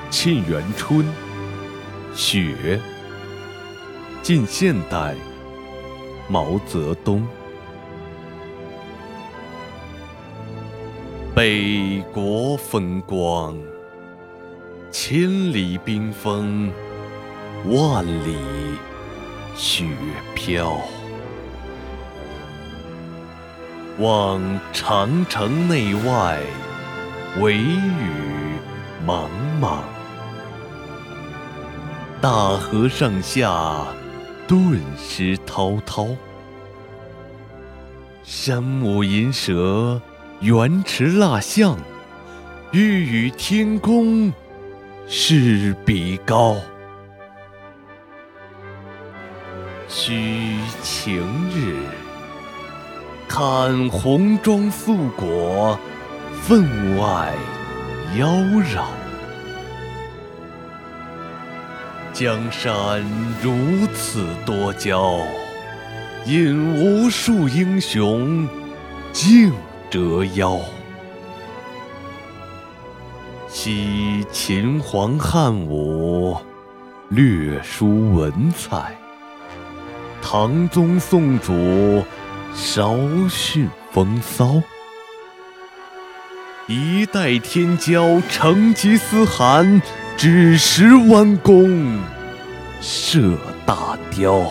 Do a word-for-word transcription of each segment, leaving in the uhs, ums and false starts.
沁园春·雪，近现代，毛泽东。北国风光，千里冰封，万里雪飘。望长城内外，惟余莽莽。大河上下，顿失滔滔。山木银蛇，原驰蜡象，欲与天公试比高。须晴日，看红装素裹，分外妖娆。江山如此多娇，引无数英雄竞折腰。惜秦皇汉武，略输文采；唐宗宋祖，稍逊风骚。一代天骄成吉思汗，只识弯弓射大雕。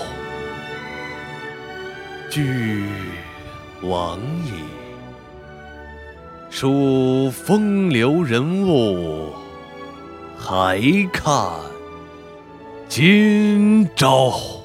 俱往矣，数风流人物，还看今朝。